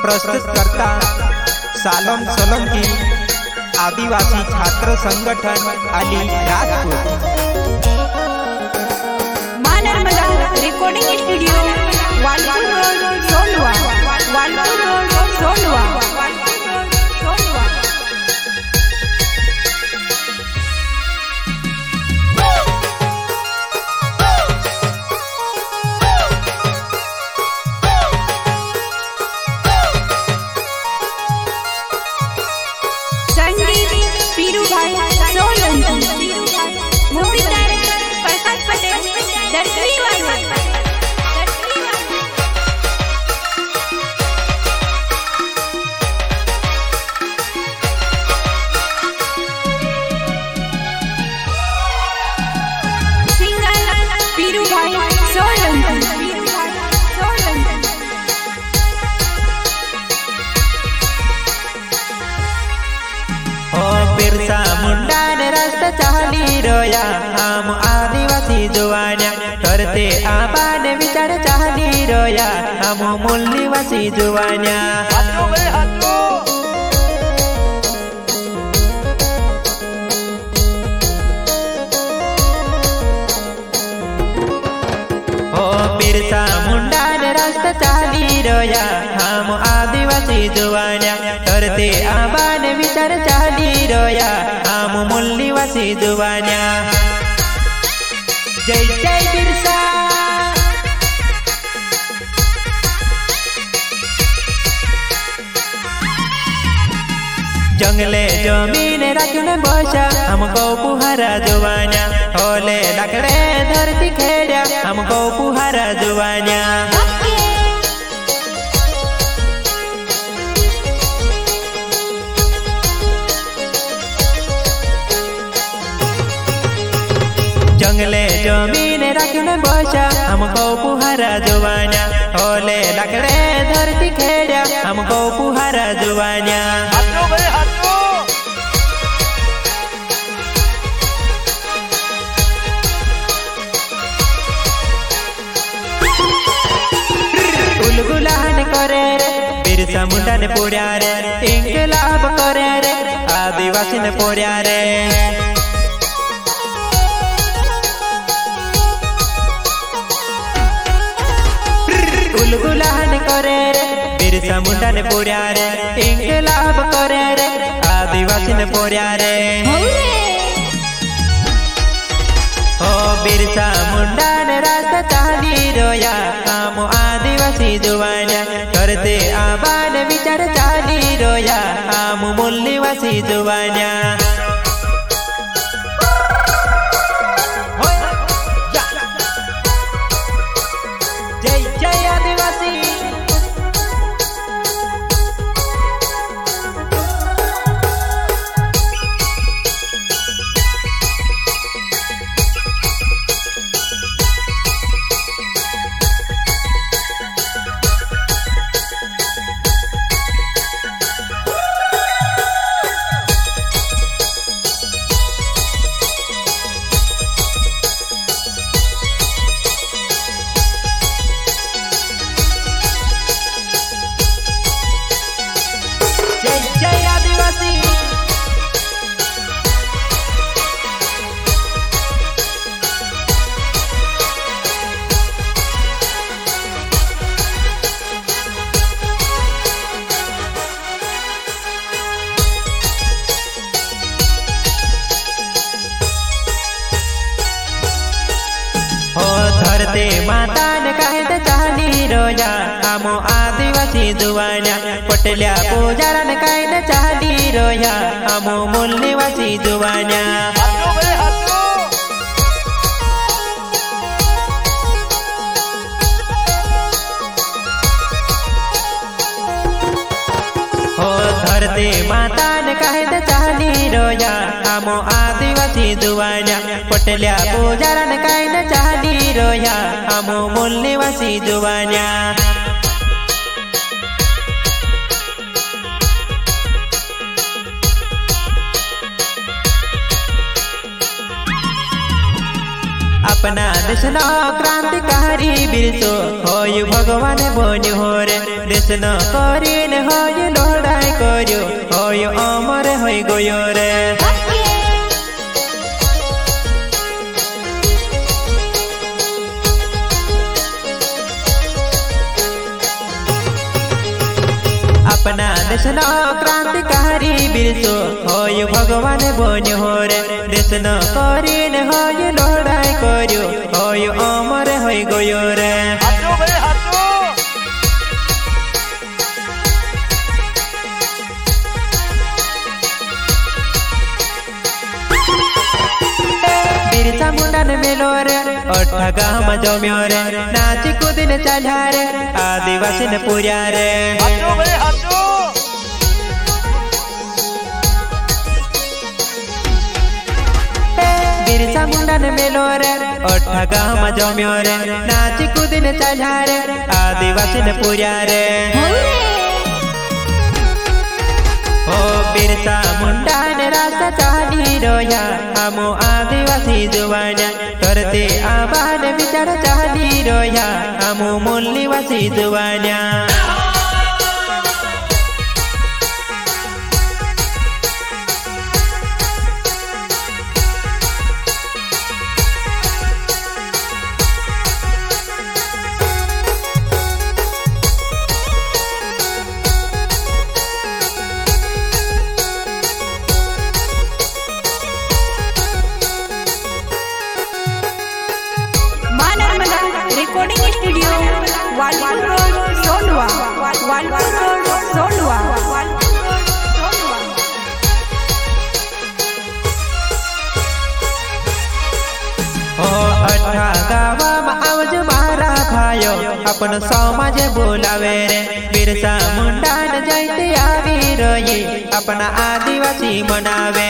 प्रस्तुतकर्ता सालोम सोलंकी, आदिवासी छात्र संगठन अली राजपूत। मां Narmada recording studio, Walpur road, Sondwa, Walpur road, Sondwa. Birsa Munda ने रास्ता चाली रोया, हम आदिवासी जुवान्या करते आबा ने विचार चाली रोया, हम मूलनिवासी जुवान्या। बिरसा मुंडा ने रास्ता चाली रोया, हम आदिवासी जुवान्या करते आबा ने विचार चाली रोया, हम मूलनिवासी जुवान्या। जय जय बिरसा। जंगले जमीन रखने बसा, हमको पुहारा जुवान्या होले लकड़े धरती खेड़ा, हमको पुहारा जुवान्या। जंगले जमीन रखने बसा, हमको पुहारा जुवान्या होले लकड़े धरती खेड़ा, हमको पुहारा जुवान्या। गुलान करे रे बिरसा मुंडा ने पोड़्या रे, इंकलाब करे रे आदिवासी ने पोड़्या रे। गुलान करे रे बिरसा मुंडा ने पोड़्या रे, इंकलाब करे रे आदिवासी ने पोड़्या रे। ओ बिरसा मुंडा ने रास्ता चाली रोया, हम आदिवासी जुवान्या करते आबा ने विचार चाली रोया, हम मूलनिवासी जुवान्या। जय जय आदिवासी। धरते माता ने कहे चाली रोया, हम आदिवासी जुवान्या पटल्या पूजारा ने कहे चाली रोया, हम मूलनिवासी जुवान्या। धरते माता ने कहे चाली रोया, हम आदिवासी जुवान्या पटल्या पूजारा ने कहे चाली रोया, हम मूलनिवासी जुवान्या। अपना देशना क्रांतिकारी बिरसो होय भगवान बन्यो हो रे देशना करीन होय लड़ाई कर्यो होय अमर होय गयो रे अपना देशना क्रांतिकारी बिरसो होय भगवान बन्यो हो रे देशना करीन होय लड़ाई कर्यो होय अमर होय गयो रे बिरसा मुंडान मेलो रे अठा गाम जम्यो रे नाची कुदिन चाल्या रे आदिवासी ने पूर्या रे बिरसा मुंडान मेलो रे अठा गाम जम्यो रे नाची कुदिन चाल्या रे आदिवासी ने पूर्या रे ओ बिरसा मुंडान रास्ता चाली रोया हमो आदिवासी जुवान्या करते आबाद विचार चाली रोया हमो मूल्यवासी जुवान्या recording studio Walpur road Sondwa Walpur road Sondwa ओ अठा गावा में आवज मारा भायो अपन समाज बोलावे रे बिरसा मुंडान जयते आवी रोये अपना आदिवासी मनावे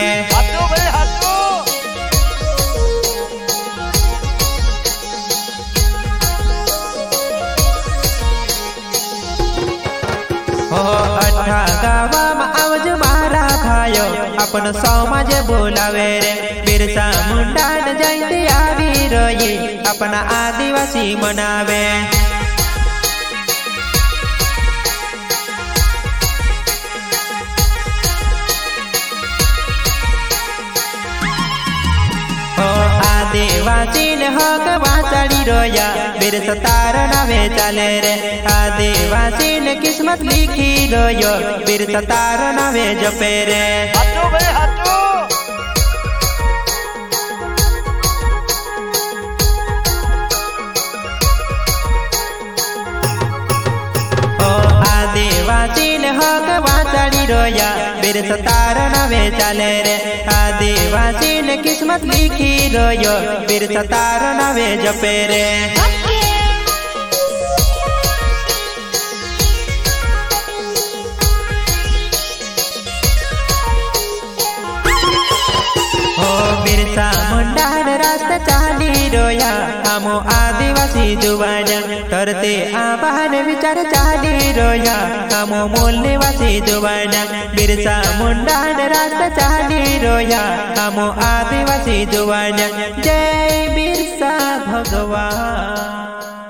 ओ अठा गावा में आवज मारा भायो अपन समाज बोलावे रे बिरसा मुंडान जयते आवी रोये अपना आदिवासी मनावे आदिवासी ने हक वाचाड़ी रोया बिरसा तार नावे चाले रे आदिवासी ने किस्मत लिखी रोयो बिरसा तार नावे जपे रे आदिवासी ने हक वाचाड़ी रोया बिरसा तार नावे चाले रे आदिवासी ने किस्मत लिखी रोयो बिरसा तार नावे जपे रे बिरसा मुंडान रास्ता चाली रोया हमो आदिवासी जुवान्या करते आबाद विचार चाली रोया हमो मूल्यवासी जुवान्या बिरसा मुंडान रास्ता चाली रोया हमो आदिवासी जुवान्या जय बिरसा भगवान।